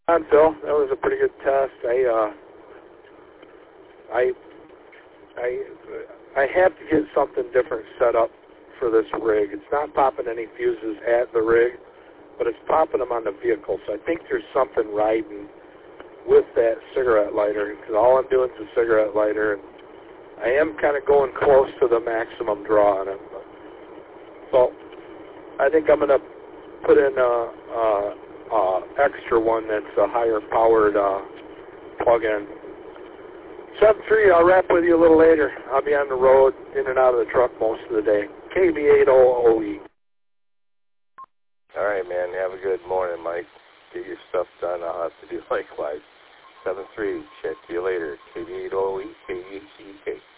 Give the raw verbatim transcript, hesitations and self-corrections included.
On Phil, that was a pretty good test. I, uh, I, I, I have to get something different set up for this rig. It's not popping any fuses at the rig, but it's popping them on the vehicle. So I think there's something riding with that cigarette lighter, because all I'm doing is a cigarette lighter, and I am kind of going close to the maximum draw on it. So I think I'm going to put in a, a, a extra one that's a higher powered uh, plug-in. seven three, I'll wrap with you a little later. I'll be on the road, in and out of the truck most of the day. K B eight zero zero E. All right, man. Have a good morning, Mike. Get your stuff done. I'll have to do likewise. seven three, check you later. K B eight zero E, K H E K.